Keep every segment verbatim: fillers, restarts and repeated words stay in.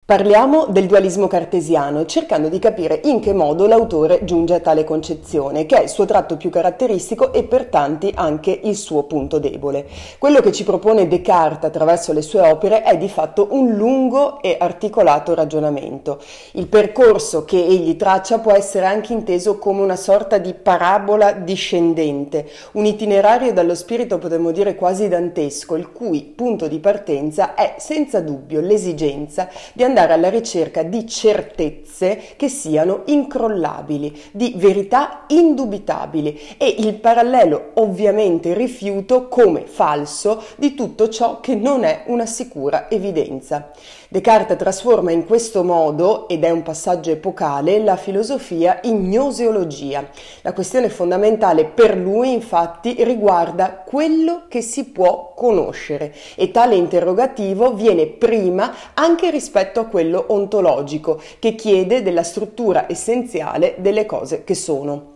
Parliamo del dualismo cartesiano, cercando di capire in che modo l'autore giunge a tale concezione, che è il suo tratto più caratteristico e per tanti anche il suo punto debole. Quello che ci propone Descartes attraverso le sue opere è di fatto un lungo e articolato ragionamento. Il percorso che egli traccia può essere anche inteso come una sorta di parabola discendente, un itinerario dallo spirito potremmo dire quasi dantesco, il cui punto di partenza è senza dubbio l'esigenza di andare andare alla ricerca di certezze che siano incrollabili, di verità indubitabili e il parallelo ovviamente rifiuto come falso di tutto ciò che non è una sicura evidenza. Descartes trasforma in questo modo, ed è un passaggio epocale, la filosofia in gnoseologia. La questione fondamentale per lui infatti riguarda quello che si può conoscere e tale interrogativo viene prima anche rispetto a quello ontologico, che chiede della struttura essenziale delle cose che sono.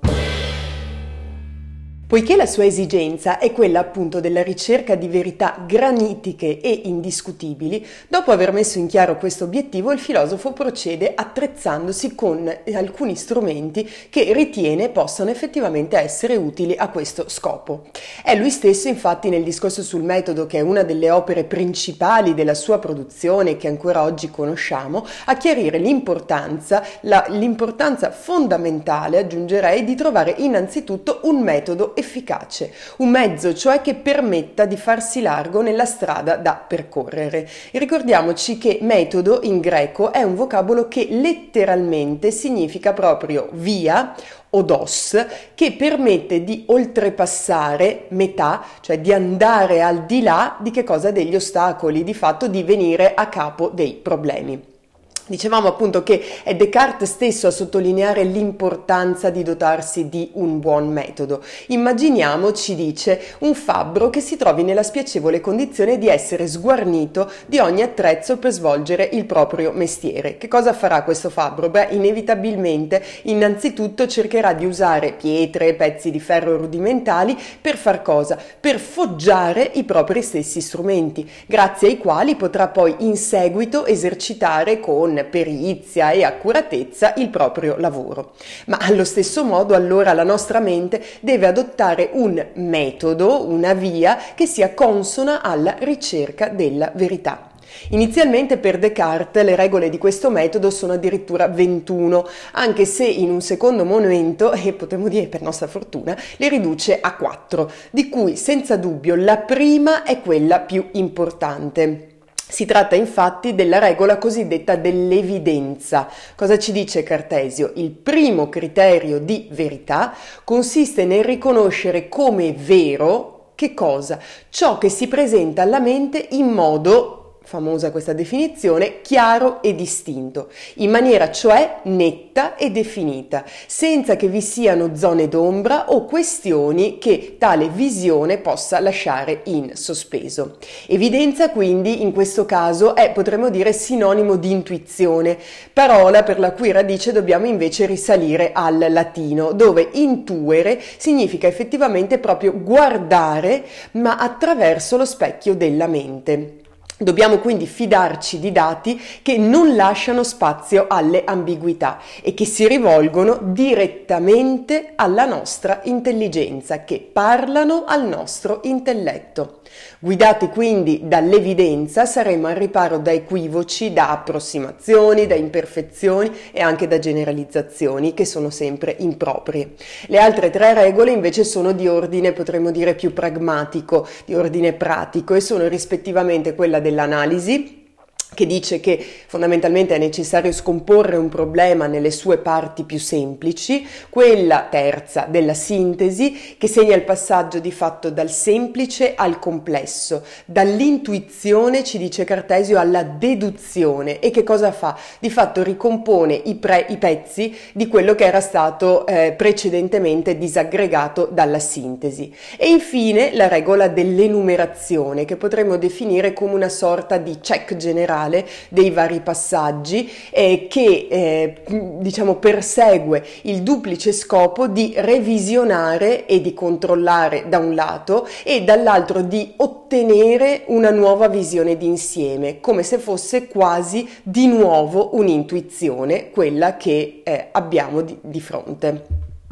Poiché la sua esigenza è quella appunto della ricerca di verità granitiche e indiscutibili, dopo aver messo in chiaro questo obiettivo, il filosofo procede attrezzandosi con alcuni strumenti che ritiene possano effettivamente essere utili a questo scopo. È lui stesso, infatti, nel discorso sul metodo, che è una delle opere principali della sua produzione che ancora oggi conosciamo, a chiarire l'importanza, la, l'importanza fondamentale, aggiungerei, di trovare innanzitutto un metodo efficace, un mezzo cioè che permetta di farsi largo nella strada da percorrere. E ricordiamoci che metodo in greco è un vocabolo che letteralmente significa proprio via, odos, che permette di oltrepassare metà, cioè di andare al di là di che cosa? Degli ostacoli, di fatto di venire a capo dei problemi. Dicevamo appunto che è Descartes stesso a sottolineare l'importanza di dotarsi di un buon metodo. Immaginiamo, ci dice, un fabbro che si trovi nella spiacevole condizione di essere sguarnito di ogni attrezzo per svolgere il proprio mestiere. Che cosa farà questo fabbro? Beh, inevitabilmente, innanzitutto cercherà di usare pietre, pezzi di ferro rudimentali per far cosa? Per foggiare i propri stessi strumenti, grazie ai quali potrà poi in seguito esercitare con perizia e accuratezza il proprio lavoro. Ma allo stesso modo allora la nostra mente deve adottare un metodo, una via che sia consona alla ricerca della verità. Inizialmente per Descartes le regole di questo metodo sono addirittura ventuno, anche se in un secondo momento, e potremmo dire per nostra fortuna, le riduce a quattro, di cui senza dubbio la prima è quella più importante. Si tratta infatti della regola cosiddetta dell'evidenza. Cosa ci dice Cartesio? Il primo criterio di verità consiste nel riconoscere come vero che cosa? Ciò che si presenta alla mente in modo, famosa questa definizione, chiaro e distinto, in maniera cioè netta e definita, senza che vi siano zone d'ombra o questioni che tale visione possa lasciare in sospeso. Evidenza quindi in questo caso è, potremmo dire, sinonimo di intuizione, parola per la cui radice dobbiamo invece risalire al latino, dove intuere significa effettivamente proprio guardare, ma attraverso lo specchio della mente. Dobbiamo quindi fidarci di dati che non lasciano spazio alle ambiguità e che si rivolgono direttamente alla nostra intelligenza, che parlano al nostro intelletto. Guidati quindi dall'evidenza saremo al riparo da equivoci, da approssimazioni, da imperfezioni e anche da generalizzazioni che sono sempre improprie. Le altre tre regole invece sono di ordine, potremmo dire, più pragmatico, di ordine pratico, e sono rispettivamente quella dell'analisi, che dice che fondamentalmente è necessario scomporre un problema nelle sue parti più semplici, quella terza della sintesi, che segna il passaggio di fatto dal semplice al complesso, dall'intuizione, ci dice Cartesio, alla deduzione. E che cosa fa? Di fatto ricompone i, pre, i pezzi di quello che era stato eh, precedentemente disaggregato dalla sintesi. E infine la regola dell'enumerazione, che potremmo definire come una sorta di check generale temporale dei vari passaggi eh, che eh, diciamo persegue il duplice scopo di revisionare e di controllare da un lato e dall'altro di ottenere una nuova visione d'insieme, come se fosse quasi di nuovo un'intuizione, quella che eh, abbiamo di, di fronte.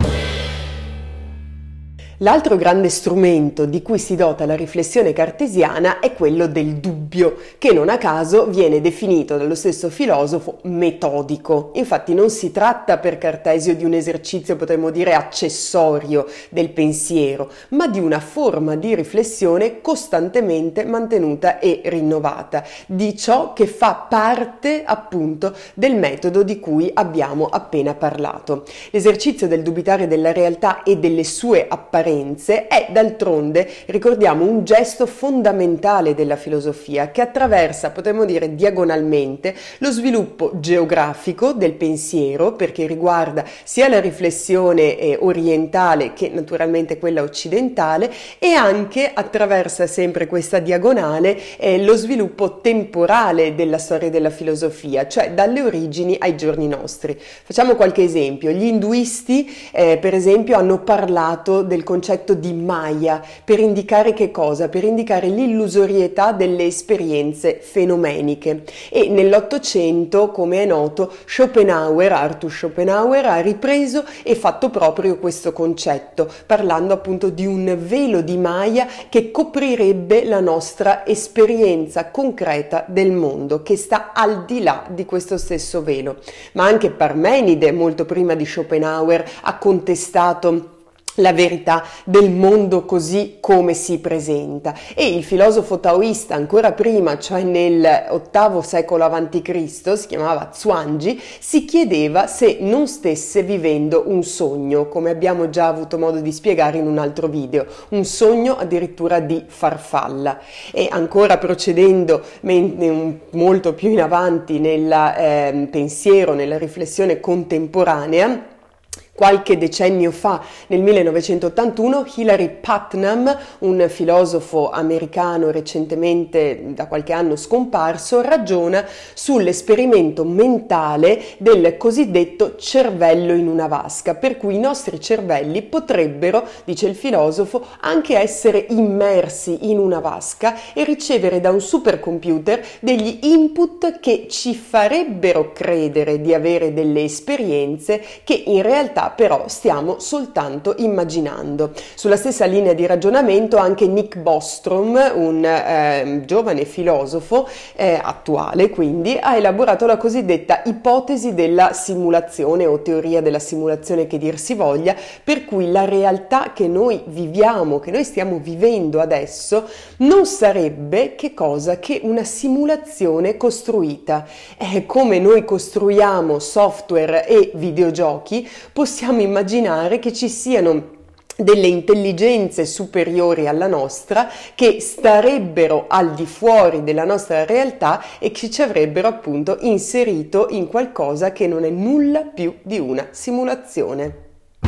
L'altro grande strumento di cui si dota la riflessione cartesiana è quello del dubbio, che non a caso viene definito dallo stesso filosofo metodico. Infatti non si tratta per Cartesio di un esercizio, potremmo dire, accessorio del pensiero, ma di una forma di riflessione costantemente mantenuta e rinnovata, di ciò che fa parte appunto del metodo di cui abbiamo appena parlato. L'esercizio del dubitare della realtà e delle sue apparenze è d'altronde, ricordiamo, un gesto fondamentale della filosofia che attraversa, potremmo dire diagonalmente, lo sviluppo geografico del pensiero, perché riguarda sia la riflessione eh, orientale che naturalmente quella occidentale, e anche attraversa sempre questa diagonale eh, lo sviluppo temporale della storia della filosofia, cioè dalle origini ai giorni nostri. Facciamo qualche esempio. Gli induisti eh, per esempio hanno parlato del concetto concetto di Maya per indicare che cosa? Per indicare l'illusorietà delle esperienze fenomeniche, e nell'Ottocento, come è noto, Schopenhauer, Arthur Schopenhauer ha ripreso e fatto proprio questo concetto, parlando appunto di un velo di Maya che coprirebbe la nostra esperienza concreta del mondo, che sta al di là di questo stesso velo. Ma anche Parmenide, molto prima di Schopenhauer, ha contestato la verità del mondo così come si presenta, e il filosofo taoista ancora prima, cioè nel ottavo secolo avanti Cristo, si chiamava Zhuangzi, si chiedeva se non stesse vivendo un sogno, come abbiamo già avuto modo di spiegare in un altro video, un sogno addirittura di farfalla. E ancora procedendo molto più in avanti nel eh, pensiero, nella riflessione contemporanea, qualche decennio fa, nel millenovecentottantuno, Hilary Putnam, un filosofo americano recentemente da qualche anno scomparso, ragiona sull'esperimento mentale del cosiddetto cervello in una vasca, per cui i nostri cervelli potrebbero, dice il filosofo, anche essere immersi in una vasca e ricevere da un supercomputer degli input che ci farebbero credere di avere delle esperienze che in realtà però stiamo soltanto immaginando. Sulla stessa linea di ragionamento anche Nick Bostrom, un eh, giovane filosofo eh, attuale, quindi ha elaborato la cosiddetta ipotesi della simulazione o teoria della simulazione, che dir si voglia, per cui la realtà che noi viviamo, che noi stiamo vivendo adesso, non sarebbe che cosa che una simulazione costruita. Eh, come noi costruiamo software e videogiochi, possiamo Possiamo immaginare che ci siano delle intelligenze superiori alla nostra che starebbero al di fuori della nostra realtà e che ci avrebbero appunto inserito in qualcosa che non è nulla più di una simulazione.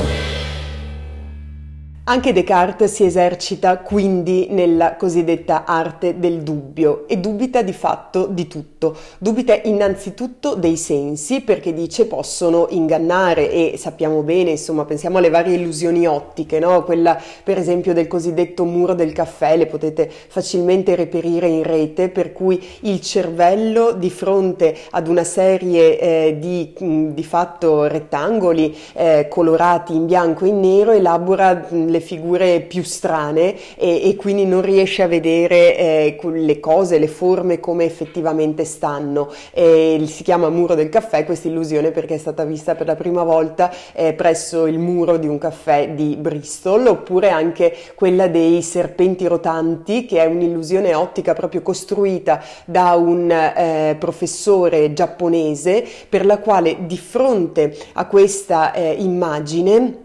Anche Descartes si esercita quindi nella cosiddetta arte del dubbio e dubita di fatto di tutto. Dubita innanzitutto dei sensi, perché dice possono ingannare, e sappiamo bene, insomma, pensiamo alle varie illusioni ottiche, no? Quella per esempio del cosiddetto muro del caffè, le potete facilmente reperire in rete, per cui il cervello di fronte ad una serie eh, di, di fatto rettangoli eh, colorati in bianco e in nero elabora le figure più strane e, e quindi non riesce a vedere eh, le cose, le forme come effettivamente stanno. E si chiama muro del caffè questa illusione perché è stata vista per la prima volta eh, presso il muro di un caffè di Bristol, oppure anche quella dei serpenti rotanti, che è un'illusione ottica proprio costruita da un eh, professore giapponese, per la quale di fronte a questa eh, immagine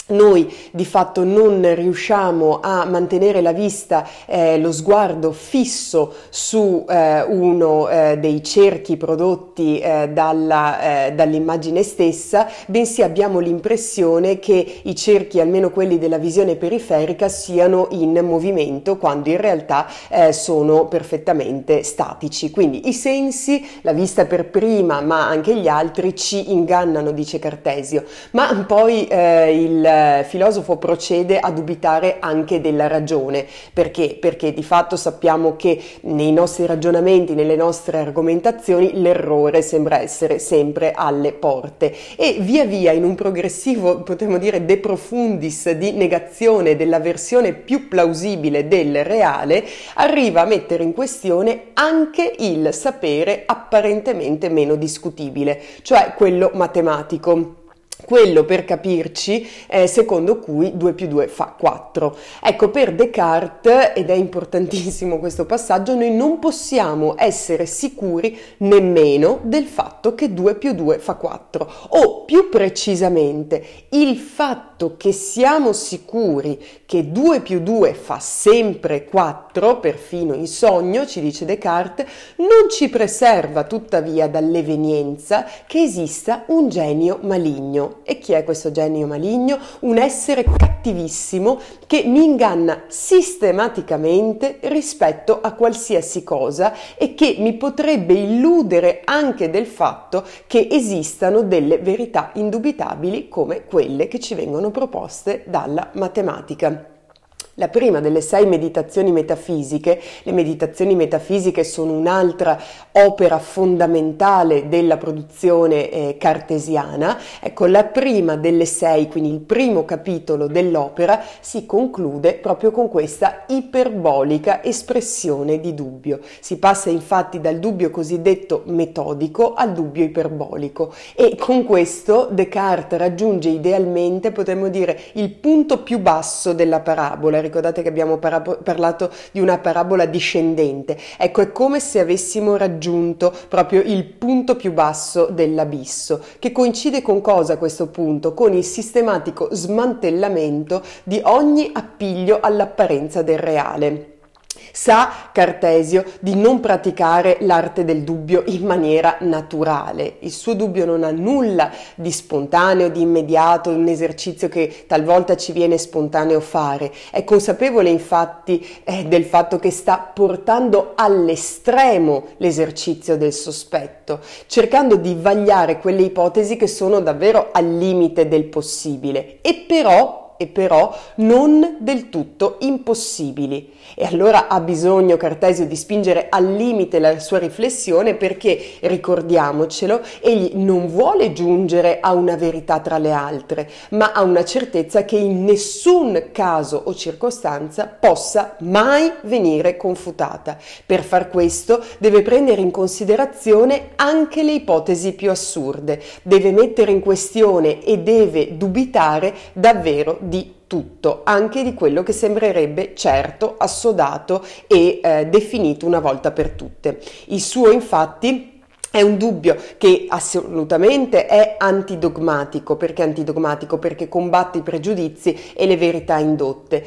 noi di fatto non riusciamo a mantenere la vista, eh, lo sguardo fisso su eh, uno eh, dei cerchi prodotti eh, dalla, eh, dall'immagine stessa, bensì abbiamo l'impressione che i cerchi, almeno quelli della visione periferica, siano in movimento quando in realtà eh, sono perfettamente statici. Quindi i sensi, la vista per prima, ma anche gli altri ci ingannano, dice Cartesio, ma poi eh, il filosofo procede a dubitare anche della ragione. Perché? Perché di fatto sappiamo che nei nostri ragionamenti, nelle nostre argomentazioni, l'errore sembra essere sempre alle porte e via via, in un progressivo, potremmo dire, de profundis di negazione della versione più plausibile del reale, arriva a mettere in questione anche il sapere apparentemente meno discutibile, cioè quello matematico. Quello, per capirci, eh, secondo cui due più due fa quattro. Ecco, per Descartes, ed è importantissimo questo passaggio, noi non possiamo essere sicuri nemmeno del fatto che due più due fa quattro, o più precisamente il fatto che siamo sicuri che due più due fa sempre quattro, perfino in sogno, ci dice Descartes, non ci preserva tuttavia dall'evenienza che esista un genio maligno. E chi è questo genio maligno? Un essere cattivissimo che mi inganna sistematicamente rispetto a qualsiasi cosa e che mi potrebbe illudere anche del fatto che esistano delle verità indubitabili come quelle che ci vengono proposte dalla matematica. La prima delle sei meditazioni metafisiche, le meditazioni metafisiche sono un'altra opera fondamentale della produzione eh, cartesiana. Ecco, la prima delle sei, quindi il primo capitolo dell'opera, si conclude proprio con questa iperbolica espressione di dubbio. Si passa infatti dal dubbio cosiddetto metodico al dubbio iperbolico e con questo Descartes raggiunge idealmente, potremmo dire, il punto più basso della parabola. Ricordate che abbiamo parabo- parlato di una parabola discendente. Ecco, è come se avessimo raggiunto proprio il punto più basso dell'abisso, che coincide con cosa questo punto? Con il sistematico smantellamento di ogni appiglio all'apparenza del reale. Sa Cartesio di non praticare l'arte del dubbio in maniera naturale. Il suo dubbio non ha nulla di spontaneo, di immediato, un esercizio che talvolta ci viene spontaneo fare. È consapevole infatti eh, del fatto che sta portando all'estremo l'esercizio del sospetto, cercando di vagliare quelle ipotesi che sono davvero al limite del possibile e però e però non del tutto impossibili. E allora ha bisogno Cartesio di spingere al limite la sua riflessione perché, ricordiamocelo, egli non vuole giungere a una verità tra le altre, ma a una certezza che in nessun caso o circostanza possa mai venire confutata. Per far questo deve prendere in considerazione anche le ipotesi più assurde, deve mettere in questione e deve dubitare davvero di tutto, anche di quello che sembrerebbe certo, assodato e eh, definito una volta per tutte. Il suo infatti è un dubbio che assolutamente è antidogmatico. Perché antidogmatico? Perché combatte i pregiudizi e le verità indotte,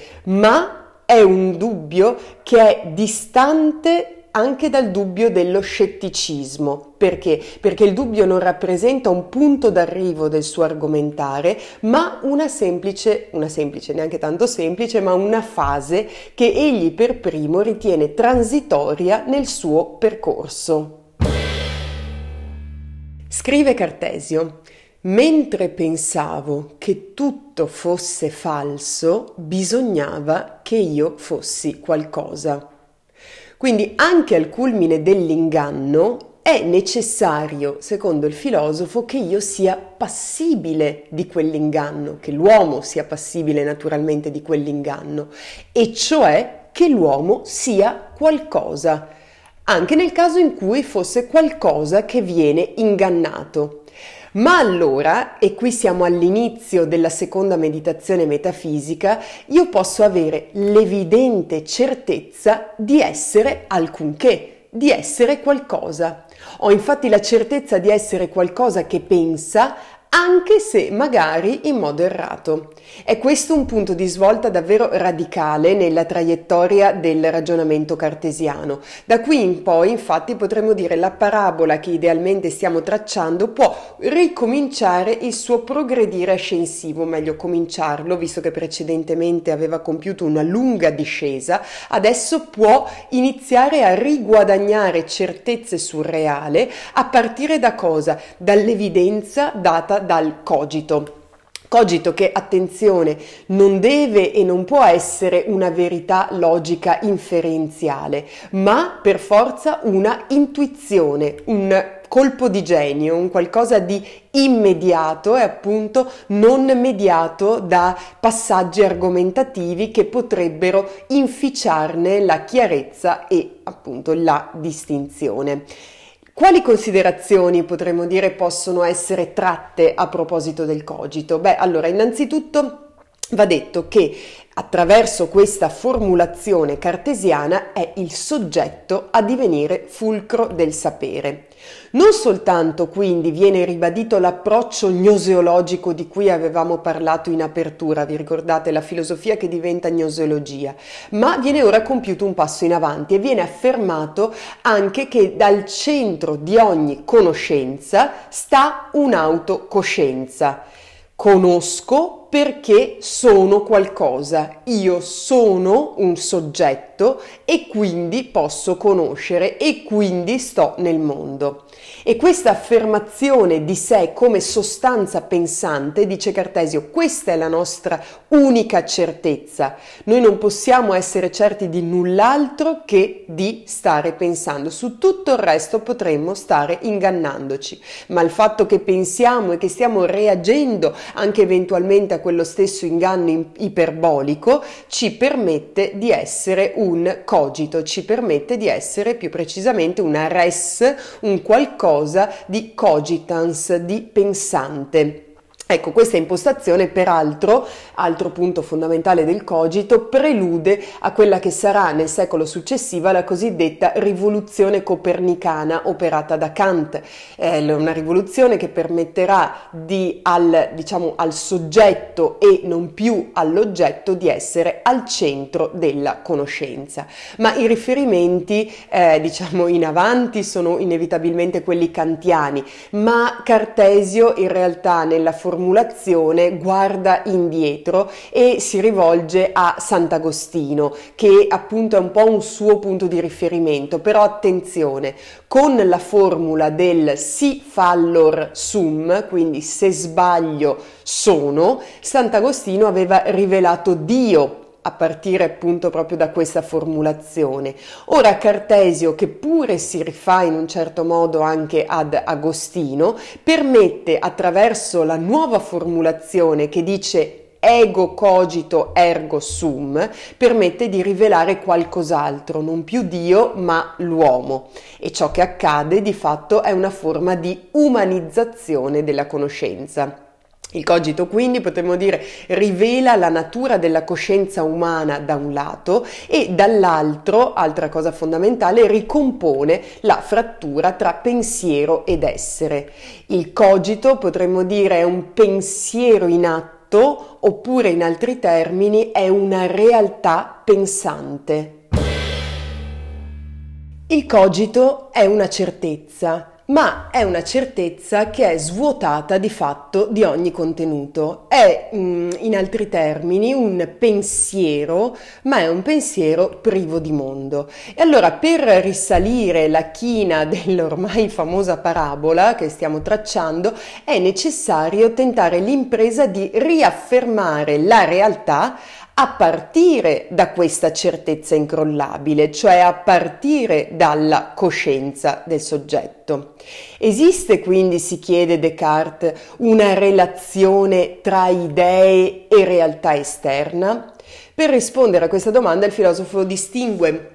ma è un dubbio che è distante anche dal dubbio dello scetticismo. Perché? Perché il dubbio non rappresenta un punto d'arrivo del suo argomentare, ma una semplice, una semplice, neanche tanto semplice, ma una fase che egli per primo ritiene transitoria nel suo percorso. Scrive Cartesio: mentre pensavo che tutto fosse falso, bisognava che io fossi qualcosa. Quindi anche al culmine dell'inganno è necessario, secondo il filosofo, che io sia passibile di quell'inganno, che l'uomo sia passibile naturalmente di quell'inganno, e cioè che l'uomo sia qualcosa, anche nel caso in cui fosse qualcosa che viene ingannato. Ma allora, e qui siamo all'inizio della seconda meditazione metafisica, io posso avere l'evidente certezza di essere alcunché, di essere qualcosa. Ho infatti la certezza di essere qualcosa che pensa anche se magari in modo errato. È questo un punto di svolta davvero radicale nella traiettoria del ragionamento cartesiano. Da qui in poi, infatti, potremmo dire la parabola che idealmente stiamo tracciando può ricominciare il suo progredire ascensivo, meglio cominciarlo, visto che precedentemente aveva compiuto una lunga discesa, adesso può iniziare a riguadagnare certezze sul reale a partire da cosa? Dall'evidenza data dal cogito. Cogito che, attenzione, non deve e non può essere una verità logica inferenziale, ma per forza una intuizione, un colpo di genio, un qualcosa di immediato e appunto non mediato da passaggi argomentativi che potrebbero inficiarne la chiarezza e appunto la distinzione. Quali considerazioni potremmo dire possono essere tratte a proposito del cogito? Beh, allora, innanzitutto va detto che attraverso questa formulazione cartesiana è il soggetto a divenire fulcro del sapere. Non soltanto quindi viene ribadito l'approccio gnoseologico di cui avevamo parlato in apertura, vi ricordate la filosofia che diventa gnoseologia, ma viene ora compiuto un passo in avanti e viene affermato anche che dal centro di ogni conoscenza sta un'autocoscienza. Conosco perché sono qualcosa, io sono un soggetto e quindi posso conoscere e quindi sto nel mondo. E questa affermazione di sé come sostanza pensante, dice Cartesio, questa è la nostra unica certezza. Noi non possiamo essere certi di null'altro che di stare pensando. Su tutto il resto potremmo stare ingannandoci, ma il fatto che pensiamo e che stiamo reagendo anche eventualmente a quello stesso inganno iperbolico ci permette di essere un cogito, ci permette di essere più precisamente una res, un qualcosa di cogitans, di pensante. Ecco, questa impostazione, peraltro, altro punto fondamentale del cogito, prelude a quella che sarà nel secolo successivo la cosiddetta rivoluzione copernicana operata da Kant. È una rivoluzione che permetterà di, al, diciamo, al soggetto e non più all'oggetto di essere al centro della conoscenza. Ma i riferimenti, eh, diciamo, in avanti sono inevitabilmente quelli kantiani, ma Cartesio in realtà nella formulazione formulazione guarda indietro e si rivolge a Sant'Agostino, che appunto è un po' un suo punto di riferimento. Però attenzione, con la formula del si fallor sum, quindi se sbaglio sono, Sant'Agostino aveva rivelato Dio a partire appunto proprio da questa formulazione. Ora Cartesio, che pure si rifà in un certo modo anche ad Agostino, permette attraverso la nuova formulazione che dice ego cogito ergo sum, permette di rivelare qualcos'altro, non più Dio ma l'uomo, e ciò che accade di fatto è una forma di umanizzazione della conoscenza. Il cogito quindi potremmo dire rivela la natura della coscienza umana da un lato e dall'altro, altra cosa fondamentale, ricompone la frattura tra pensiero ed essere. Il cogito potremmo dire è un pensiero in atto oppure in altri termini è una realtà pensante. Il cogito è una certezza, ma è una certezza che è svuotata di fatto di ogni contenuto. È, in altri termini, un pensiero, ma è un pensiero privo di mondo. E allora, per risalire la china dell'ormai famosa parabola che stiamo tracciando, è necessario tentare l'impresa di riaffermare la realtà a partire da questa certezza incrollabile, cioè a partire dalla coscienza del soggetto. Esiste quindi, si chiede Descartes, una relazione tra idee e realtà esterna? Per rispondere a questa domanda il filosofo distingue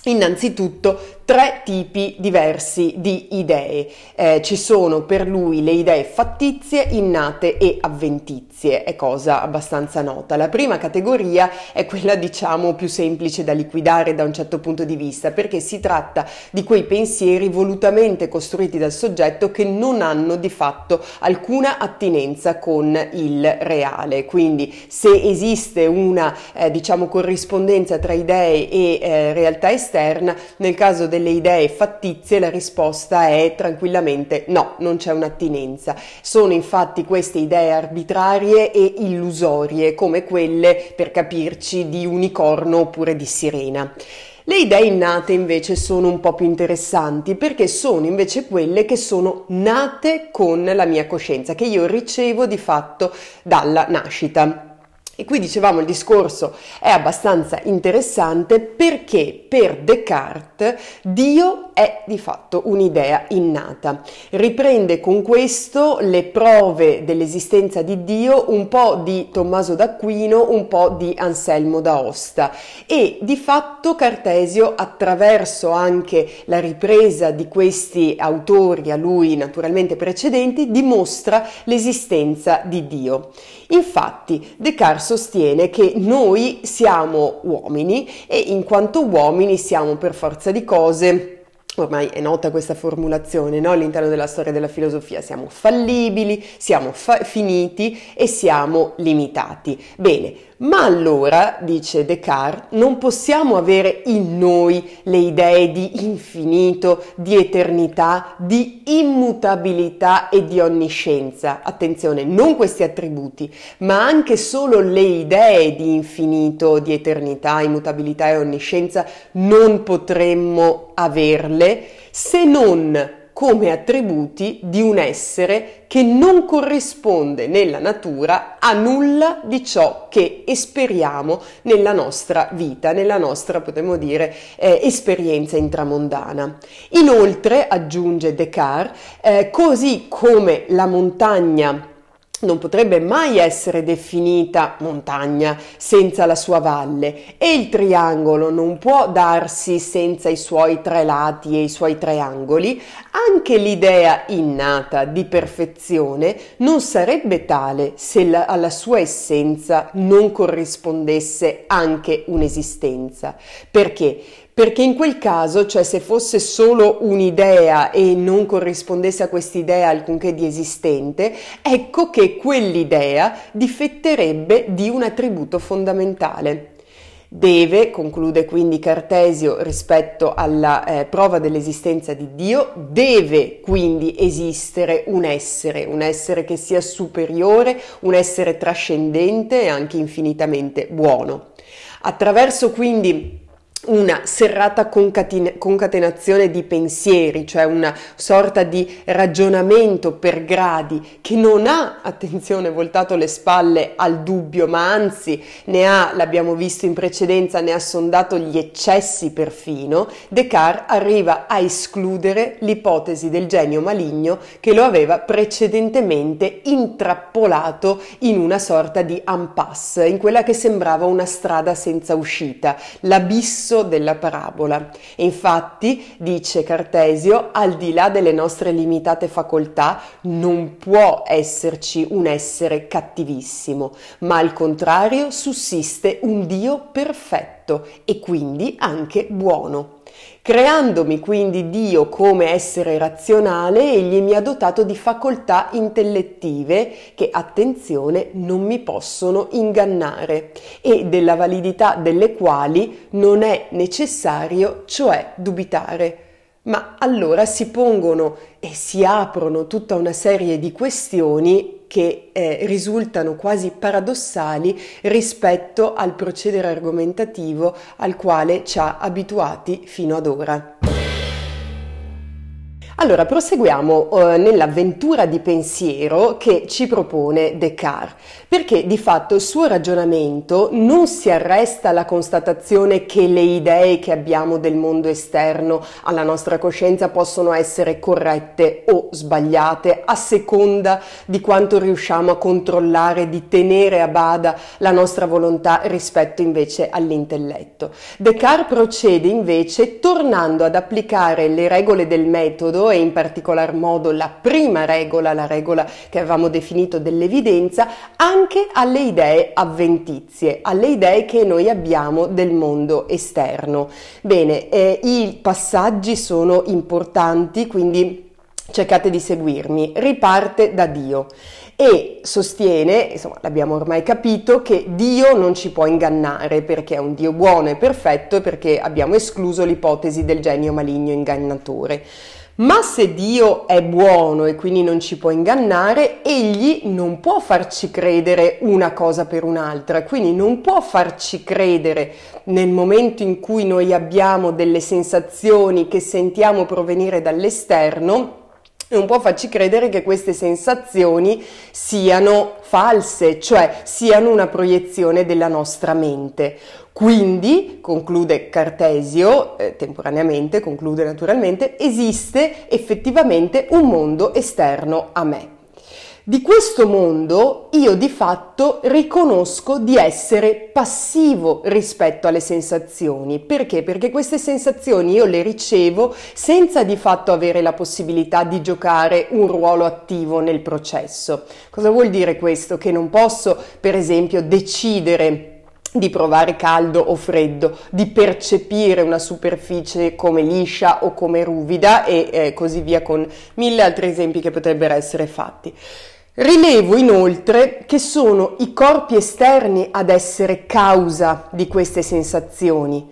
Innanzitutto tre tipi diversi di idee. Eh, ci sono per lui le idee fattizie, innate e avventizie, è cosa abbastanza nota. La prima categoria è quella, diciamo, più semplice da liquidare da un certo punto di vista, perché si tratta di quei pensieri volutamente costruiti dal soggetto che non hanno di fatto alcuna attinenza con il reale. Quindi se esiste una eh, diciamo corrispondenza tra idee e eh, realtà esterna, nel caso delle idee fattizie la risposta è tranquillamente no, non c'è un'attinenza. Sono infatti queste idee arbitrarie e illusorie, come quelle, per capirci, di unicorno oppure di sirena. Le idee innate invece sono un po' più interessanti, perché sono invece quelle che sono nate con la mia coscienza, che io ricevo di fatto dalla nascita. E qui dicevamo il discorso è abbastanza interessante perché per Descartes Dio è di fatto un'idea innata. Riprende con questo le prove dell'esistenza di Dio un po' di Tommaso d'Aquino, un po' di Anselmo d'Aosta, e di fatto Cartesio, attraverso anche la ripresa di questi autori a lui naturalmente precedenti, dimostra l'esistenza di Dio. Infatti Descartes sostiene che noi siamo uomini e in quanto uomini siamo per forza di cose, ormai è nota questa formulazione, no? All'interno della storia della filosofia, siamo fallibili, siamo fa- finiti e siamo limitati. Bene, ma allora, dice Descartes, non possiamo avere in noi le idee di infinito, di eternità, di immutabilità e di onniscienza. Attenzione, non questi attributi, ma anche solo le idee di infinito, di eternità, immutabilità e onniscienza non potremmo averle se non come attributi di un essere che non corrisponde nella natura a nulla di ciò che esperiamo nella nostra vita, nella nostra, potremmo dire, eh, esperienza intramondana. Inoltre, aggiunge Descartes, eh, così come la montagna non potrebbe mai essere definita montagna senza la sua valle e il triangolo non può darsi senza i suoi tre lati e i suoi tre angoli, anche l'idea innata di perfezione non sarebbe tale se la, alla sua essenza non corrispondesse anche un'esistenza. Perché? Perché in quel caso, cioè se fosse solo un'idea e non corrispondesse a quest'idea alcunché di esistente, ecco che quell'idea difetterebbe di un attributo fondamentale. Deve, conclude quindi Cartesio rispetto alla eh, prova dell'esistenza di Dio, deve quindi esistere un essere, un essere che sia superiore, un essere trascendente e anche infinitamente buono. Attraverso quindi una serrata concatena- concatenazione di pensieri, cioè una sorta di ragionamento per gradi che non ha, attenzione, voltato le spalle al dubbio, ma anzi ne ha, l'abbiamo visto in precedenza, ne ha sondato gli eccessi perfino. Descartes arriva a escludere l'ipotesi del genio maligno che lo aveva precedentemente intrappolato in una sorta di impasse, in quella che sembrava una strada senza uscita, l'abisso della parabola. E infatti, dice Cartesio, al di là delle nostre limitate facoltà non può esserci un essere cattivissimo, ma al contrario sussiste un Dio perfetto e quindi anche buono. Creandomi quindi Dio come essere razionale, egli mi ha dotato di facoltà intellettive che, attenzione, non mi possono ingannare e della validità delle quali non è necessario, cioè, dubitare. Ma allora si pongono e si aprono tutta una serie di questioni che eh, risultano quasi paradossali rispetto al procedere argomentativo al quale ci ha abituati fino ad ora. Allora, proseguiamo eh, nell'avventura di pensiero che ci propone Descartes, perché di fatto il suo ragionamento non si arresta alla constatazione che le idee che abbiamo del mondo esterno alla nostra coscienza possono essere corrette o sbagliate a seconda di quanto riusciamo a controllare, di tenere a bada la nostra volontà rispetto invece all'intelletto. Descartes procede invece tornando ad applicare le regole del metodo e in particolar modo la prima regola, la regola che avevamo definito dell'evidenza, anche alle idee avventizie, alle idee che noi abbiamo del mondo esterno. Bene, eh, i passaggi sono importanti, quindi cercate di seguirmi. Riparte da Dio e sostiene, insomma l'abbiamo ormai capito, che Dio non ci può ingannare perché è un Dio buono e perfetto e perché abbiamo escluso l'ipotesi del genio maligno ingannatore. Ma se Dio è buono e quindi non ci può ingannare, egli non può farci credere una cosa per un'altra, quindi non può farci credere nel momento in cui noi abbiamo delle sensazioni che sentiamo provenire dall'esterno, non può farci credere che queste sensazioni siano false, cioè siano una proiezione della nostra mente. Quindi, conclude Cartesio, eh, temporaneamente, conclude naturalmente, esiste effettivamente un mondo esterno a me. Di questo mondo io di fatto riconosco di essere passivo rispetto alle sensazioni. Perché? Perché queste sensazioni io le ricevo senza di fatto avere la possibilità di giocare un ruolo attivo nel processo. Cosa vuol dire questo? Che non posso, per esempio, decidere di provare caldo o freddo, di percepire una superficie come liscia o come ruvida e eh, così via, con mille altri esempi che potrebbero essere fatti. Rilevo inoltre che sono i corpi esterni ad essere causa di queste sensazioni,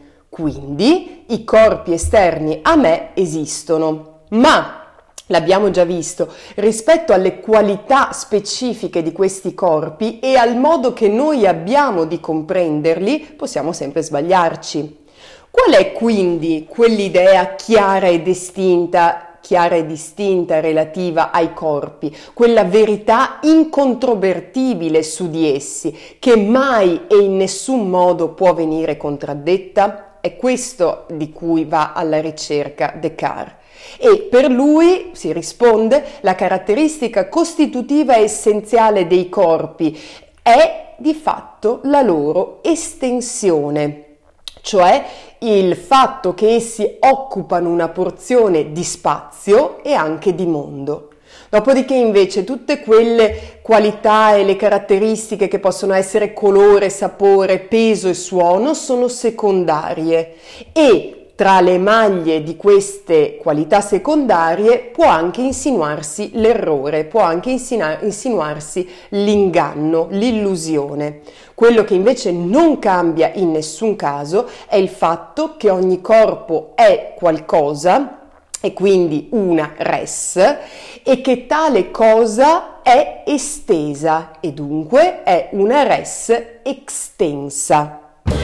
quindi i corpi esterni a me esistono, ma l'abbiamo già visto, rispetto alle qualità specifiche di questi corpi e al modo che noi abbiamo di comprenderli, possiamo sempre sbagliarci. Qual è quindi quell'idea chiara e distinta chiara e distinta relativa ai corpi, quella verità incontrovertibile su di essi, che mai e in nessun modo può venire contraddetta? È questo di cui va alla ricerca Descartes. E per lui, si risponde, la caratteristica costitutiva e essenziale dei corpi è di fatto la loro estensione, cioè il fatto che essi occupano una porzione di spazio e anche di mondo. Dopodiché invece tutte quelle qualità e le caratteristiche che possono essere colore, sapore, peso e suono sono secondarie e tra le maglie di queste qualità secondarie può anche insinuarsi l'errore, può anche insinuarsi l'inganno, l'illusione. Quello che invece non cambia in nessun caso è il fatto che ogni corpo è qualcosa e quindi una res e che tale cosa è estesa e dunque è una res extensa.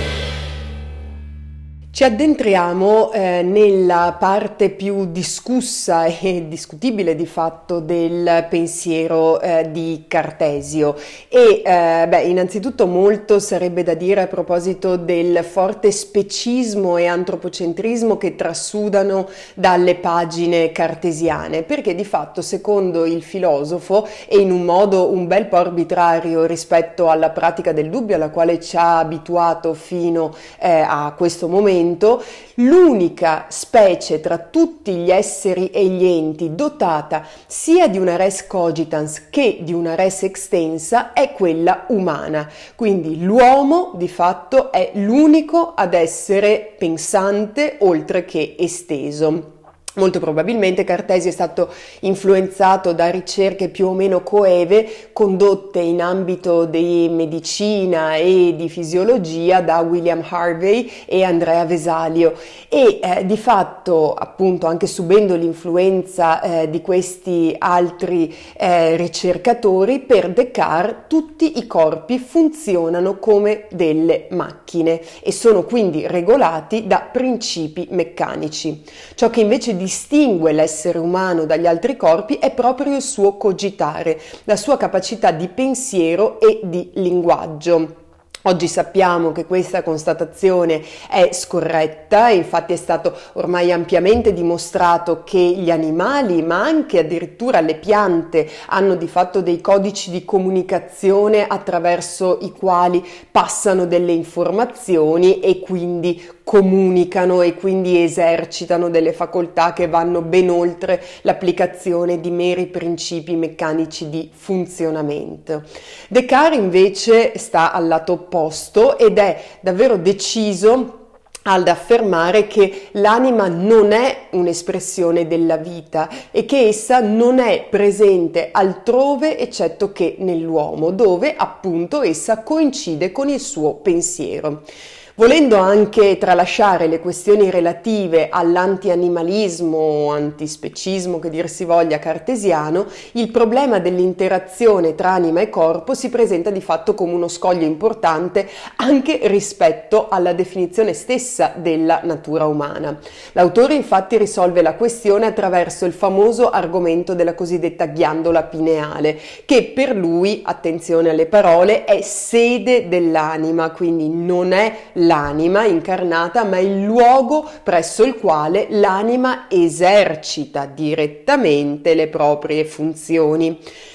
Ci addentriamo eh, nella parte più discussa e discutibile di fatto del pensiero eh, di Cartesio e eh, beh, innanzitutto molto sarebbe da dire a proposito del forte specismo e antropocentrismo che trasudano dalle pagine cartesiane, perché di fatto secondo il filosofo e in un modo un bel po' arbitrario rispetto alla pratica del dubbio alla quale ci ha abituato fino eh, a questo momento, l'unica specie tra tutti gli esseri e gli enti dotata sia di una res cogitans che di una res extensa è quella umana. Quindi l'uomo di fatto è l'unico ad essere pensante oltre che esteso. Molto probabilmente Cartesio è stato influenzato da ricerche più o meno coeve condotte in ambito di medicina e di fisiologia da William Harvey e Andrea Vesalio e eh, di fatto appunto anche subendo l'influenza eh, di questi altri eh, ricercatori, per Descartes tutti i corpi funzionano come delle macchine e sono quindi regolati da principi meccanici. Ciò che invece distingue l'essere umano dagli altri corpi è proprio il suo cogitare, la sua capacità di pensiero e di linguaggio. Oggi sappiamo che questa constatazione è scorretta, infatti è stato ormai ampiamente dimostrato che gli animali, ma anche addirittura le piante, hanno di fatto dei codici di comunicazione attraverso i quali passano delle informazioni e quindi comunicano e quindi esercitano delle facoltà che vanno ben oltre l'applicazione di meri principi meccanici di funzionamento. Descartes invece sta al lato opposto ed è davvero deciso ad affermare che l'anima non è un'espressione della vita e che essa non è presente altrove eccetto che nell'uomo, dove appunto essa coincide con il suo pensiero. Volendo anche tralasciare le questioni relative all'anti-animalismo o antispecismo, che dir si voglia, cartesiano, il problema dell'interazione tra anima e corpo si presenta di fatto come uno scoglio importante anche rispetto alla definizione stessa della natura umana. L'autore infatti risolve la questione attraverso il famoso argomento della cosiddetta ghiandola pineale, che per lui, attenzione alle parole, è sede dell'anima, quindi non è l'anima incarnata, ma il luogo presso il quale l'anima esercita direttamente le proprie funzioni.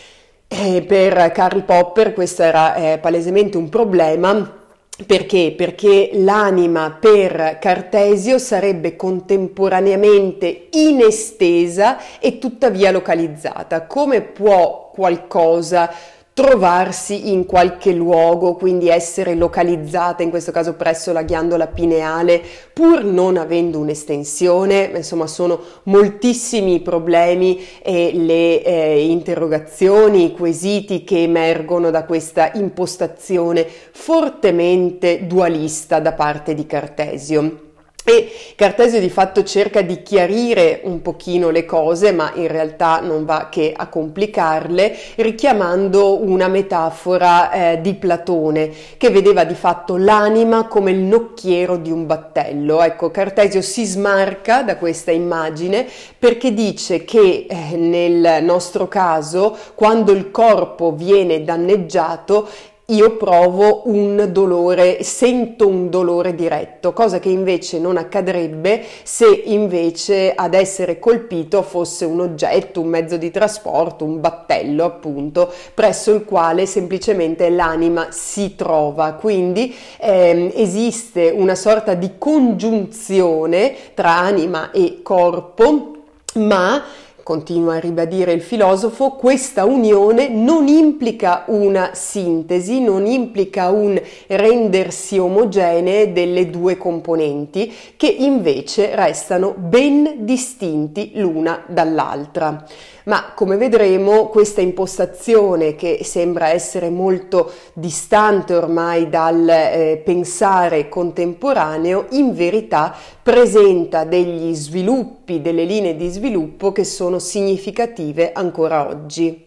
E per Karl Popper questo era eh, palesemente un problema. Perché? Perché l'anima per Cartesio sarebbe contemporaneamente inestesa e tuttavia localizzata. Come può qualcosa trovarsi in qualche luogo, quindi essere localizzata, in questo caso presso la ghiandola pineale, pur non avendo un'estensione? Insomma, sono moltissimi i problemi e le eh, interrogazioni, i quesiti che emergono da questa impostazione fortemente dualista da parte di Cartesio. E Cartesio di fatto cerca di chiarire un pochino le cose, ma in realtà non va che a complicarle, richiamando una metafora eh, di Platone, che vedeva di fatto l'anima come il nocchiero di un battello. Ecco, Cartesio si smarca da questa immagine perché dice che eh, nel nostro caso, quando il corpo viene danneggiato, io provo un dolore, sento un dolore diretto, cosa che invece non accadrebbe se invece ad essere colpito fosse un oggetto, un mezzo di trasporto, un battello appunto, presso il quale semplicemente l'anima si trova. Quindi ehm, esiste una sorta di congiunzione tra anima e corpo, ma continua a ribadire il filosofo, questa unione non implica una sintesi, non implica un rendersi omogenee delle due componenti, che invece restano ben distinti l'una dall'altra. Ma come vedremo, questa impostazione, che sembra essere molto distante ormai dal eh, pensare contemporaneo, in verità presenta degli sviluppi, delle linee di sviluppo che sono significative ancora oggi.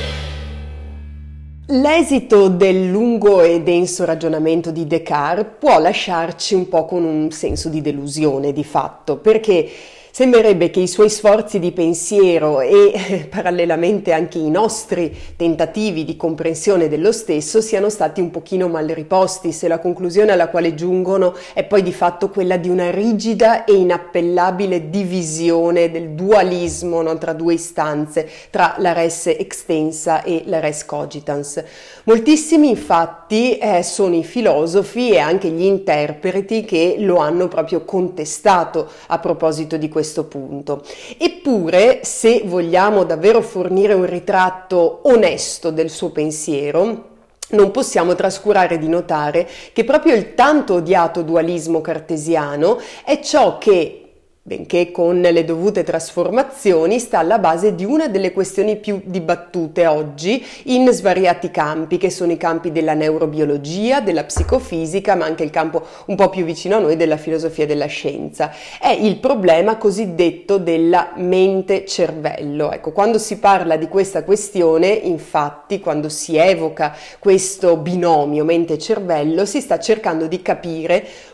L'esito del lungo e denso ragionamento di Descartes può lasciarci un po' con un senso di delusione di fatto, perché sembrerebbe che i suoi sforzi di pensiero e eh, parallelamente anche i nostri tentativi di comprensione dello stesso siano stati un pochino mal riposti, se la conclusione alla quale giungono è poi di fatto quella di una rigida e inappellabile divisione del dualismo, no, tra due istanze, tra la res extensa e la res cogitans. Moltissimi infatti eh, sono i filosofi e anche gli interpreti che lo hanno proprio contestato a proposito di questo punto. Eppure, se vogliamo davvero fornire un ritratto onesto del suo pensiero, non possiamo trascurare di notare che proprio il tanto odiato dualismo cartesiano è ciò che, benché con le dovute trasformazioni, sta alla base di una delle questioni più dibattute oggi in svariati campi, che sono i campi della neurobiologia, della psicofisica, ma anche il campo un po' più vicino a noi della filosofia della scienza. È il problema cosiddetto della mente-cervello. Ecco, quando si parla di questa questione, infatti, quando si evoca questo binomio mente-cervello, si sta cercando di capire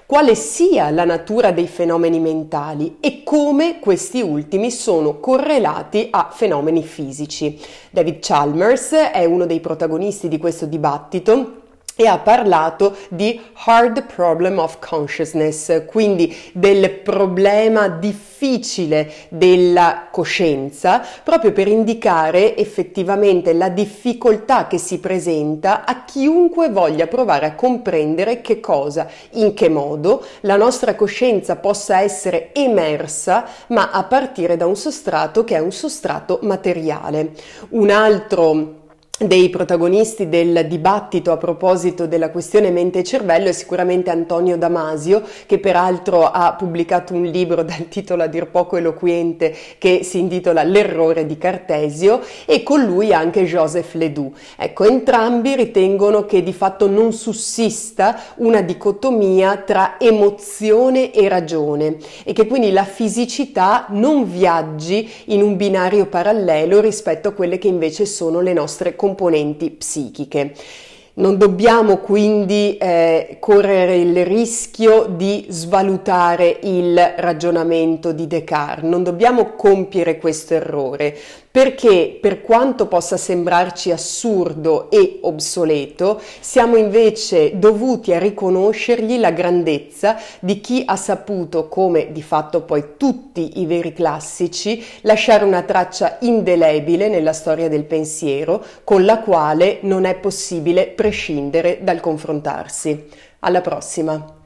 quale sia la natura dei fenomeni mentali e come questi ultimi sono correlati a fenomeni fisici. David Chalmers è uno dei protagonisti di questo dibattito e ha parlato di hard problem of consciousness, quindi del problema difficile della coscienza, proprio per indicare effettivamente la difficoltà che si presenta a chiunque voglia provare a comprendere che cosa, in che modo la nostra coscienza possa essere emersa, ma a partire da un sostrato che è un sostrato materiale. Un altro dei protagonisti del dibattito a proposito della questione mente e cervello è sicuramente Antonio Damasio, che peraltro ha pubblicato un libro dal titolo a dir poco eloquente che si intitola L'errore di Cartesio, e con lui anche Joseph Ledoux. Ecco, entrambi ritengono che di fatto non sussista una dicotomia tra emozione e ragione e che quindi la fisicità non viaggi in un binario parallelo rispetto a quelle che invece sono le nostre componenti psichiche. Non dobbiamo quindi eh, correre il rischio di svalutare il ragionamento di Descartes, non dobbiamo compiere questo errore, perché per quanto possa sembrarci assurdo e obsoleto, siamo invece dovuti a riconoscergli la grandezza di chi ha saputo, come di fatto poi tutti i veri classici, lasciare una traccia indelebile nella storia del pensiero, con la quale non è possibile prescindere dal confrontarsi. Alla prossima!